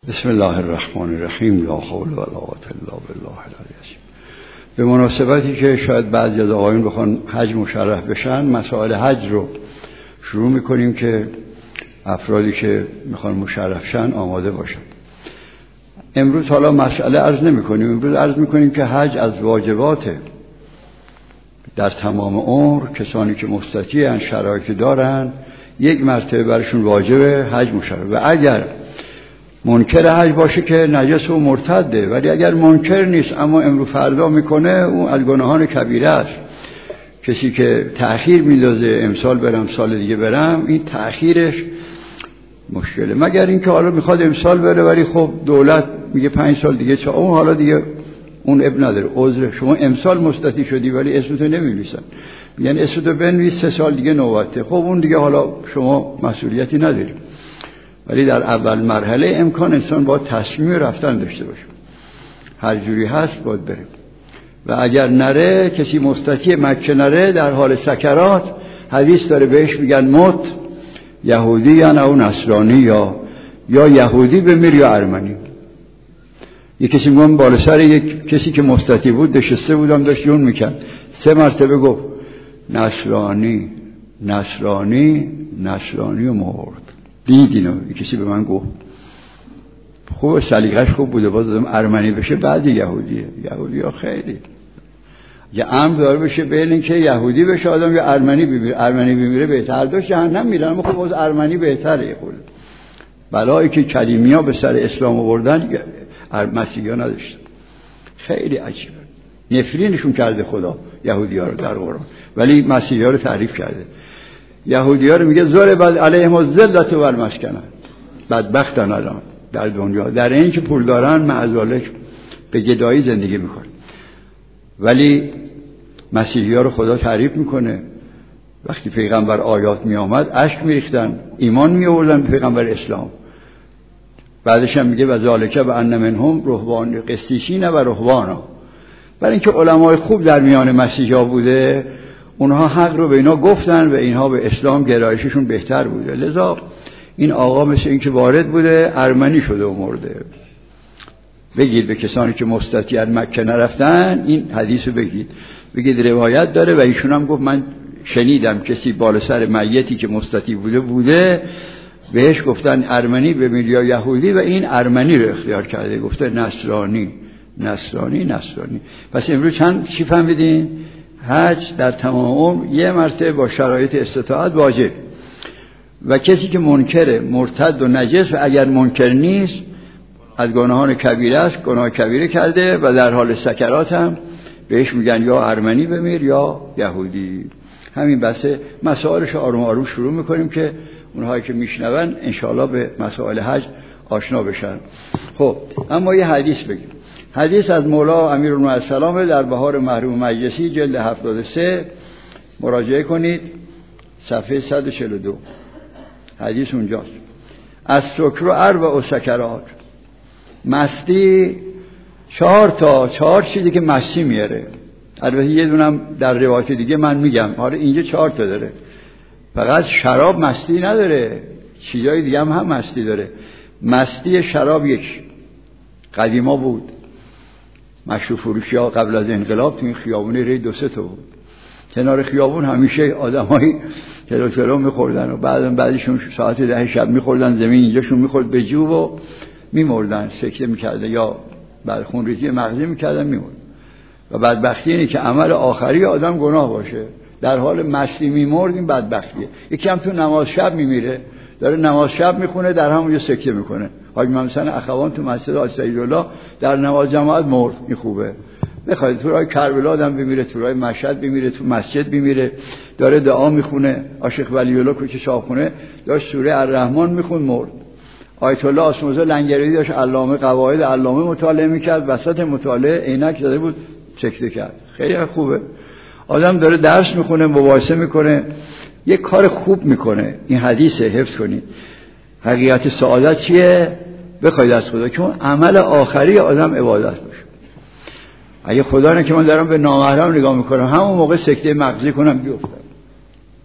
بسم الله الرحمن الرحیم. لا حول ولا قوة الا بالله العلی العظیم. به مناسبتی که شاید بعضی از آقایون بخوان حج مشرف بشن، مسائل حج رو شروع میکنیم که افرادی که میخوان مشرف شن آماده باشن. امروز حالا مسئله عرض نمیکنیم، امروز عرض میکنیم که حج از واجباته در تمام عمر. کسانی که مستطیعن، شرایطی دارن، یک مرتبه برشون واجبه حج مشرف. و اگر منکر حج باشه که نجس و مرتده، ولی اگر منکر نیست اما امروز فردا میکنه، اون از گناهان کبیره است. کسی که تأخیر میندازه، امسال برم سال دیگه برم، این تأخیرش مشکله. مگر اینکه حالا میخواد امسال بره ولی خب دولت میگه 5 سال دیگه چه، اون حالا دیگه اون اب نداره، عذر. شما امسال مستطیع شدی ولی اسمتو نمی‌نویسن، یعنی اسمتو بنویس 3 سال دیگه نوبته. خب اون دیگه حالا شما مسئولیتی نداری. ولی در اول مرحله امکان انسان با تصمیم رفتن داشته باشه، هر جوری هست باید بره. و اگر نره، کسی مستطیع مکه نره در حال سکرات، حدیث داره بهش میگن مت یهودی یا او نصرانی، یا یهودی بمیر یا ارمنی. یک کسی میگم بالا سر یک کسی که مستطیع بود نشسته بودم، داشت جون میکرد، 3 مرتبه گفت نصرانی نصرانی نصرانی و مرد. دید اینو کسی به من گفت. خوب سلیقش خوب بوده، باز ارمنی بشه بعد یهودیه. یهودی ها خیلی یه امر داره بشه بین این که یهودی بشه آدم یا ارمنی بمیره. ارمنی بمیره بهتر، داشت جهنم میرن، اما خب باز ارمنی بهتره. خود بلایی که کلیمی ها به سر اسلام آوردن مسیحی ها نداشتن. خیلی عجیبه، نفرینشون کرده خدا یهودی ها رو در قرآن، ولی مسیحی ها رو تعریف کرده. یهودی ها رو میگه ضرب علیهم الذلة والمسکنة، بدبختن الان در دنیا، در این که پول دارن معذالک به گدایی زندگی میکنن. ولی مسیحی ها رو خدا تعریف میکنه، وقتی پیغمبر آیات میآمد اشک میریختن، ایمان میآوردن به پیغمبر اسلام. بعدش هم میگه و ذالک بان منهم رهبان قسیسین و رهبانا. برای اینکه علمای خوب در میان مسیحی ها بوده، اونها حق رو به اینا گفتن و اینها به اسلام گرایششون بهتر بوده. لذا این آقا مثل این که وارد بوده ارمنی شده و مرده. بگید به کسانی که مستطیعن مکه نرفتن این حدیث رو بگید روایت داره. و ایشون هم گفت من شنیدم کسی بالا سر میتی که مستطیع بوده بهش گفتن ارمنی بمیر یا یهودی، و این ارمنی رو اختیار کرده، گفته نصرانی نصرانی نصرانی. پس امروز چی فهمیدین؟ حج در تمام عمر یه مرتبه با شرایط استطاعت واجب. و کسی که منکره، مرتد و نجس، و اگر منکر نیست از گناهان کبیره است، گناه کبیره کرده و در حال سکرات هم بهش میگن یا ارمنی بمیر یا یهودی. همین بسه مسائلش آروم آروم شروع میکنیم که اونهایی که میشنون انشاءالله به مسائل حج آشنا بشن. خب اما یه حدیث بگیم. حدیث از مولا امیرالمومنین السلام در بهار محروم مجلسی جلد 73 مراجعه کنید، صفحه 142. حدیث اونجاست. از سکر و اربع و سکرات، مستی 4 چیزی که مستی میاره. البته یه دونم در روایت دیگه من میگم، حالا اینجا 4 تا داره. فقط شراب مستی نداره، چیزای دیگه هم مستی داره. مستی شراب یک قدیما بود، مشروب فروشی ها قبل از انقلاب تو این خیابونه ری 2-3 تا بود. کنار خیابون همیشه آدمایی تلو میخوردن و بعدشون ساعت 10 شب میخوردن، زمین اینجاشون میخورد به جو و میمردن، سکته میکردن یا بعد خونریزی مغزی میکردن میمردن. و بدبختی اینه که عمل آخری آدم گناه باشه، در حال مستی میمرد، این بدبختیه. یکی هم تو نماز شب میمیره، داره نماز شب میخونه در همونجا سکته میکنه. حاج محمد اخوان تو مسجد حاج سیدالله در نماز جماعت مرد. این خوبه؟ بخواید تو راه کربلا آدم بمیره، تو راه مشهد بمیره، تو مسجد بمیره، داره دعا میخونه. عاشق ولی الله کوچه شاهخونه داشت سوره الرحمن میخون مرد. آیت الله آسموزه لنگری داشت علامه قواعد علامه مطالعه میکرد، وسط مطالعه عینک زده بود سکته کرد. خیلی خوبه. آدم داره درس میخونه، مباحثه میکنه، یک کار خوب میکنه. این حدیث حفظ کنید. حقیقت سعادت چیه؟ بخواید از خدا که اون عمل آخری آدم عبادت باشه. اگه خدا نه که من دارم به نامحرم نگاه میکنم، همون موقع سکته مغزی کنم بیفتم.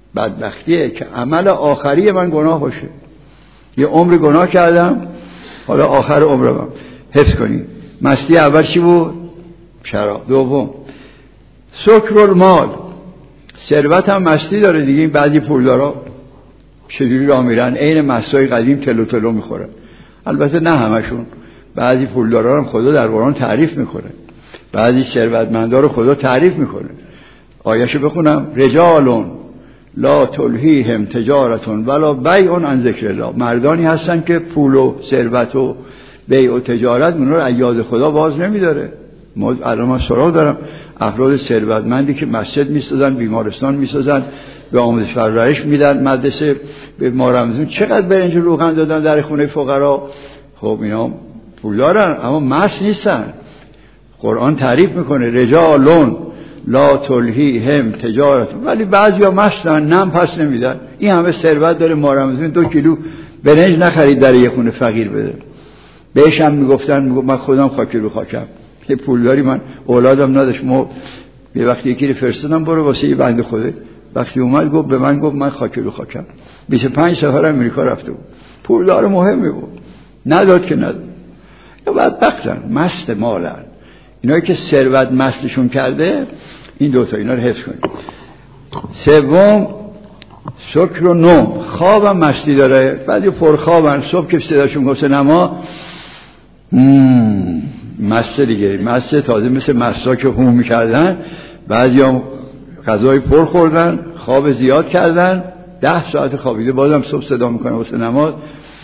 بدبختیه که عمل آخری من گناه باشه. یه عمر گناه کردم، حالا آخر عمرم حفظ کنی. مستی اول چی بود؟ شراب. دوم سکر المال، ثروت هم مستی داره دیگه. این بعضی پولدارا چجوری راه میرن عین مستای قدیم تلو تلو میخورن. البته نه همشون، بعضی پولدارا هم خدا در قرآن تعریف میکنه، بعضی ثروتمندا رو خدا تعریف میکنه. آیه‌شو بخونم: رجال لا تلهیهم تجارت ولا بیع عن ذکر الله. مردانی هستن که پول و ثروت و بیع و تجارت اونها رو از یاد خدا باز نمیداره. الان من سراغ دارم افراد ثروتمندی که مسجد میسازن، بیمارستان میسازن، به آموزش پرورش میدن، مدرسه به ما رمضان چقدر برنج روغن دادن در خونه فقرا. خب اینا پول دارن اما مست نیستن. قرآن تعریف میکنه رجالون لا تلهیهم تجارت، ولی بعضیا مستن، نم پس نمیدن. این همه ثروت داره، ما رمضان 2 کیلو برنج نخرید در یه خونه فقیر بده. بهش هم میگفتن من خودم خاکی رو خاکم، یه پولداری من اولادم نداشت، ما یه وقتی یکی رو فرستادم برو واسه یه بنده خوده، وقتی اومد گفت به من گفت من خاکی رو خاکم. 25 سفر امریکا رفته بود، پولدار مهمی بود، نداد که نداد. یا بدبختن، مست مالن. اینایی که ثروت مستشون کرده این دوتا، اینا رو حفظ کنید. سوم سکر و نوم، خوابم مستی داره. بعضی پرخوابن، صبح که صداشون گفت نما مست دیگه، مست تازه مثل مستا که هم میکردن. بعضی هم غذای پر خوردن، خواب زیاد کردن، 10 ساعت خوابیده، بازم صبح صدا میکنه واسه نماز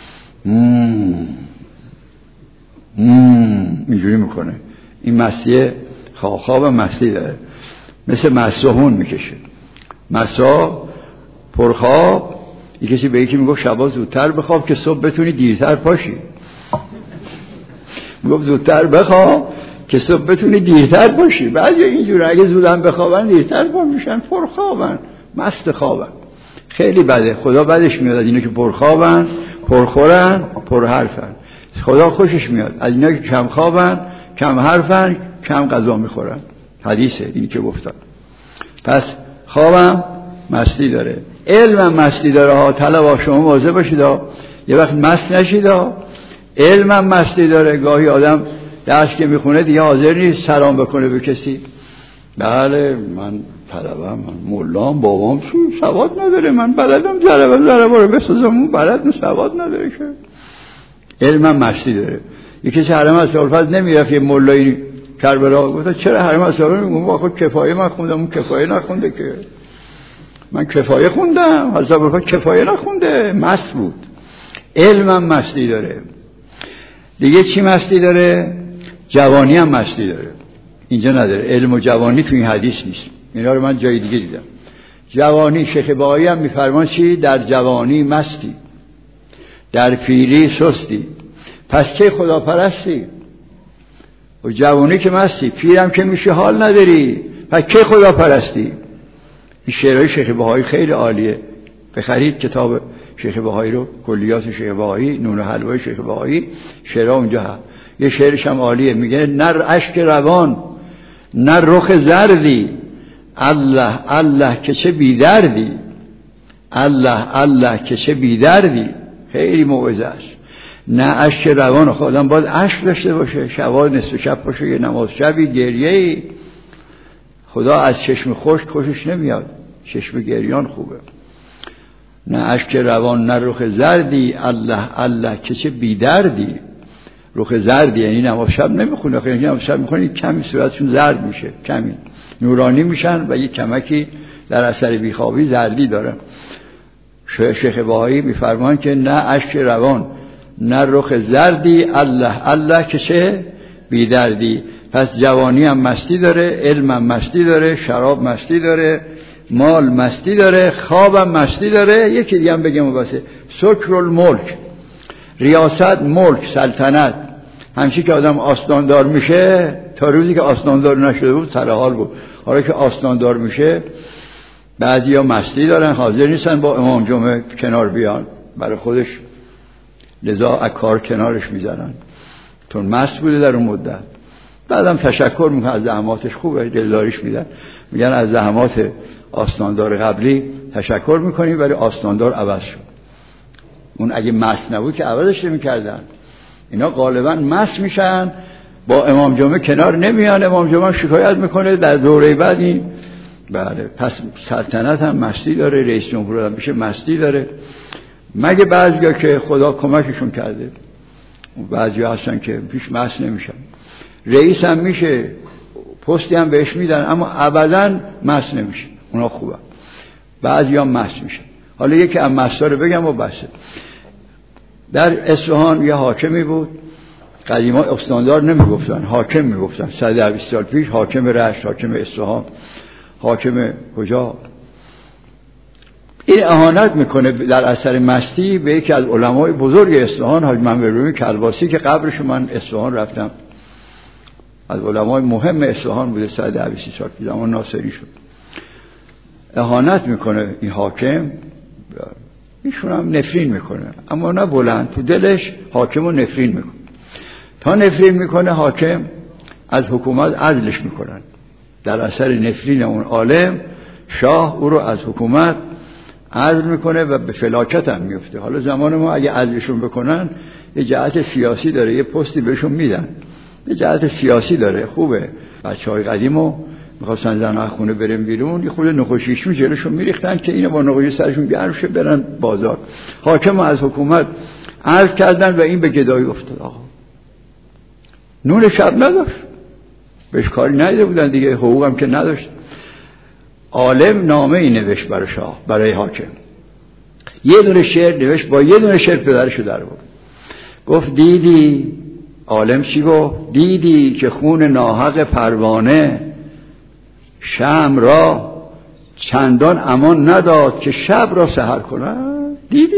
اینجوری میکنه. این مستی خواب مستی داره، مثل مساهون میکشه. مسا پرخواب، یه کسی به یکی میگفت شبا زودتر بخواب که صبح بتونی دیرتر پاشی. میگفت زودتر بخواب که صبح بتونی دیرتر پاشی. بعضی اینجوره اگه زودن بخوابن دیرتر پا میشن، پرخوابن، مست خوابن. خیلی بده، خدا بدش میاد از اینا که پرخوابن، پرخورن، پرحرفن. خدا خوشش میاد از اینا که کم خوابن، کم حرفن، کم غذا میخورن. حدیثه اینی که گفتن. پس خوابم مستی داره، علمم مستی داره ها. طلبا شما مواظب باشید ها، یه وقت مست نشید ها. علمم مستی داره، گاهی آدم درس که میخونه دیگه حاضر نیست سلام بکنه به کسی. بله من طلبم، من مولام، بابام سواد نداره، من بلدم ضربه رو بسازم، اون بلد سواد نداره که. علمم مستی داره. یه کسی حرم اصحاب‌الفضل نمیرفت، یه مولایی کربلا گفت چرا حرم اصحاب‌الفضل میگم آخه کفایه من خوندم، اون کفایه نخونده که. من کفایه خوندم، اصحاب‌الفضل کفایه نخونده، مست بود. علمم مستی داره. دیگه چی مستی داره؟ جوانی هم مستی داره. اینجا نداره، علم و جوانی تو این حدیث نیست. اینا رو من جای دیگه دیدم. جوانی، شیخ بهایی هم میفرمان چی؟ در جوانی مستی، در پیری سستی. پس که خدا پرستی؟ و جوانی که مستی، پیرم که میشه حال نداری، پس که خدا پرستی؟ این شعرهای شیخ بهایی خیلی عالیه. بخرید کتاب شیخ بهایی رو، کلیات شیخ بهایی، نون و حلوای شیخ بهایی، شعرها اونجا هست. یه شعرش هم عالیه، میگه نه اشک روان نه رخ زردی، الله الله که چه بیدردی، الله الله که چه بیدردی. خیلی موعظه است. نه اشک روان، خودم باید اشک داشته باشه، شبا نصف شب باشه یه نماز شبی گریه‌ای. خدا از چشم خشک خوشش نمیاد، چشم گریان خوبه. نه اشک روان نه رخ زردی، الله الله که چه بیدردی. رخ زردی یعنی نماز شب نمیخونه، خیلی نماز شب میخونه کمی صورتشون زرد میشه، کمی نورانی میشن و یک کمکی در اثر بیخوابی زردی دارن. شیخ بهایی میفرمان که نه اشک روان نه رخ زردی، الله الله که چه بیدردی. پس جوانی هم مستی داره، علم هم مستی داره، شراب مستی داره، مال مستی داره، خواب هم مستی داره. یکی دیگه هم بگم واسه سکر الملک، ریاست، ملک، سلطنت. همچی که آدم آستاندار میشه، تا روزی که آستاندار نشده بود سر حال بود، حالا که آستاندار میشه بعضیا مستی دارن، حاضر نیستن با امام جمعه کنار بیان برای خودش، لذا از کار کنارش میزنن چون مست بوده در اون مدت. بعدم تشکر میکنه از زحماتش، خوبه دلداریش میدن، میگن از زحمات آستاندار قبلی تشکر میکنیم ولی آستاندار عوض شد. اون اگه مست نبود که عوضش نمیکردن. اینا غالبا مست میشن، با امام جمعه کنار نمیان، امام جمعه شکایت میکنه در دوره بعد این بله پس سلطنت هم مستی داره، رئیس جمهور هم میشه مستی داره، مگه بعضیا که خدا کمکشون کرده، بعضیا هستن که پیش مست نمیشن، رئیس هم میشه، پستی هم بهش میدن، اما ابدا مست نمیشه، اونا خوبه، بعضیا مست میشن. حالا یکی از مستا رو بگم و بسه. در اصفهان یه حاکمی بود، قدیما استاندار نمیگفتن، حاکم میگفتن، 120 سال پیش حاکم رشت، حاکم اصفهان، حاکم کجا. این اهانت میکنه در اثر مستی به یکی از علمای بزرگ اصفهان، حاج منوچهر کلباسی که قبرش من اصفهان رفتم، از علمای مهم اصفهان بوده، 120 سال پیش زمان ناصری شد. اهانت میکنه این حاکم، ایشون هم نفرین میکنه، اما نه بلند، تو دلش حاکم رو نفرین میکنه. تا نفرین میکنه حاکم از حکومت عزلش میکنن. در اثر نفرین اون عالم شاه او رو از حکومت عزل میکنه و به فلاکت هم میفته. حالا زمان ما اگه عزلشون بکنن یه جهت سیاسی داره، یه پستی بهشون میدن، یه جهت سیاسی داره، خوبه. بچهای قدیمو میخواستن زن خونه بریم بیرون، یه خود نخوشیشون جلوشون میریختن که اینو با نخوشی سرشون گرم شه برن بازار. حاکم از حکومت عزل کردن و این به گدایی افتاد. آقا نون شب نداشت، بهش کاری ندیده بودن دیگه، حقوقم که نداشت. عالم نامه ای نوشت برای شاه، برای حاکم، یه دونه شعر نوشت، با یه دونه شعر پدرشو در بود. گفت دیدی، عالم چی گفت؟ دیدی که خون ناحق پروانه شمع را چندان امان نداد که شب را سحر کنند. دیدی؟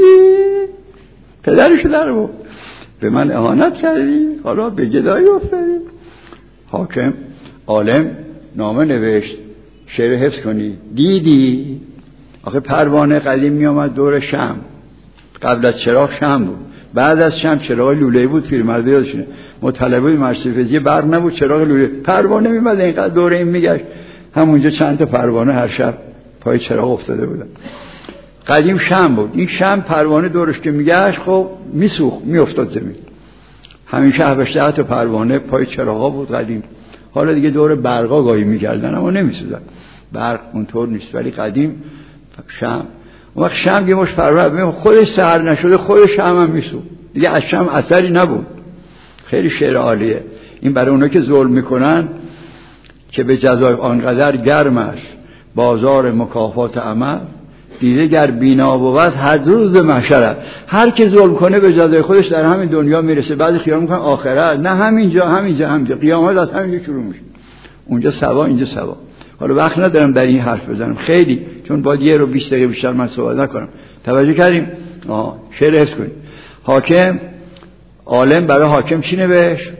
پدرشو در بود. به من اهانت کردی، حالا به گدایی افتادی. حاکم عالم نامه نوشت، شعر حفظ کنی. دیدی؟ آخه پروانه قدیم می آمد دور شمع، قبل از چراغ شمع بود، بعد از شمع چراغ لوله‌ای بود، پیرمرده یادشونه، مطالبه مرسی فیزی برق نبود، چراغ لوله، پروانه میمد اینقدر دور این میگشت، همونجا چند تا پروانه هر شب پای چراغ افتاده بودن. قدیم شمع بود، این شمع پروانه دورش که میگشت خب میسوخت، میافتاد زمین. همیشه 7 تا پروانه پای چراغا بود قدیم. حالا دیگه دور برقا گاهی میگردن اما نمیسوزن، برق اونطور نیست، ولی قدیم شمع. اون وقت شمع یه مش پروانه خودش سحر نشده، خودش شمع هم میسوخت دیگه، از شمع اثری نبود. خیلی شعر عالیه این برای اونا که ظلم میکنن، که به جزای آنقدر گرم است بازار مکافات عمل، دیده گر بینا بود هر روز محشر. هر که ظلم کنه به جزای خودش در همین دنیا میرسه. بعضی خیال میکنن آخرت، نه همینجا قیامت از همینجا شروع میشه، اونجا ثواب اینجا ثواب. حالا وقت ندارم در این حرف بزنم خیلی، چون باید 1 رو 20 دقیقه بیشتر من صحبت نکنم. توجه کردیم؟ شعر حفظ کنید. حاکم عالم برای حاکم چی نوشت؟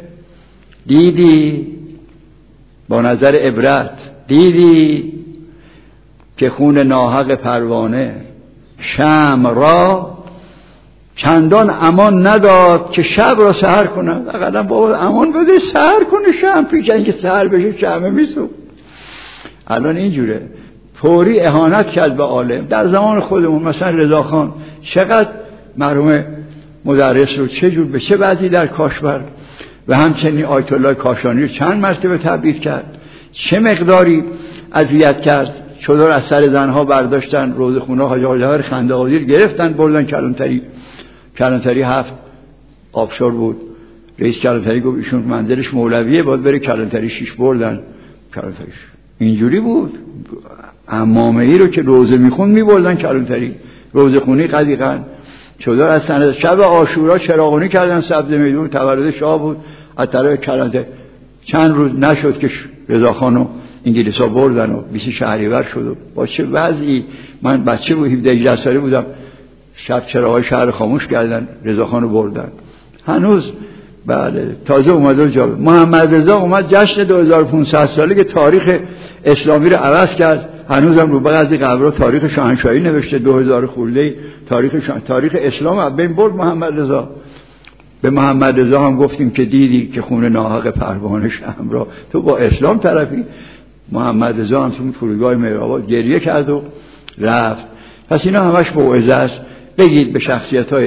دیدی، با نظر عبرت، دیدی که خون ناحق پروانه شمع را چندان امان نداد که شب را سحر کند. اقلا بابا امان بده سحر کنه شمع، پیش اینکه سحر بشه شمع میسوخت. الان اینجوره، طوری اهانت کرد به عالم. در زمان خودمون مثلا رضاخان چقدر مرحوم مدرس رو چه جور به چه وضعی در کاشبر و همچنین آیت الله کاشانی رو چند مرتبه تبعید کرد، چه مقداری اذیت کرد. چادر از سر زنها برداشتن، روزخونه حاج آقای خنده‌آذیر گرفتن بردن کلانتری 7 آبشار بود. رئیس کلانتری گفت ایشون منزلش مولویه باید بره کلانتری 6 بردن کلانتریش. اینجوری بود. عمامه‌ای رو که روزه میخوند میبردن کلانتری، روزخونی قدیقاً. چادر از سر شب عاشورا چراغونی کردن سبز میدون، تولد شاه بود، از طرف کلانتری. چند روز نشد که رضاخانو انگلیس‌ها بردن و 20 شهریور شد و با چه وضعی. من بچه بود، 17 ساله بودم، شب چراغای شهر خاموش کردن، رضاخانو بردن. هنوز بله تازه اومده جا. محمد رضا اومد جشن 2500 ساله که تاریخ اسلامی رو عوض کرد. هنوزم رو بعضی قبرها تاریخ شاهنشاهی نوشته، 2000 خورده تاریخ اسلام از بین برد محمد رضا. به محمد رضا هم گفتیم که دیدی که خون ناحق پروانه شمع را، تو با اسلام طرفی. محمد رضا هم تو فرودگاه مهرآباد گریه کرد و رفت. پس اینا همش موعظه است. بگید به شخصیت‌های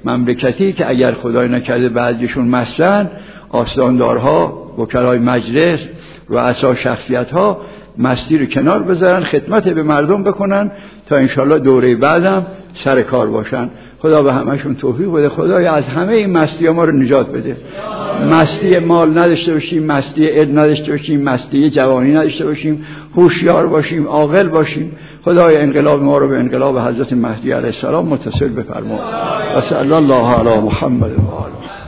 مملکتی که اگر خدای نکرده بعضیشون مستن، آستاندارها، وکلای مجلس، رؤسا شخصیت‌ها مستی رو کنار بذارن، خدمت به مردم بکنن تا انشالله دوره بعدم سر کار باشن. خدا به همشون توفیق بده. خدای از همه این مستی ها ما رو نجات بده. مستی مال نداشته باشیم، مستی علم نداشته باشیم، مستی جوانی نداشته باشیم، هوشیار باشیم، عاقل باشیم. خدای انقلاب ما رو به انقلاب حضرت مهدی علیه السلام متصل بفرما. و صلی الله علی محمد و آله.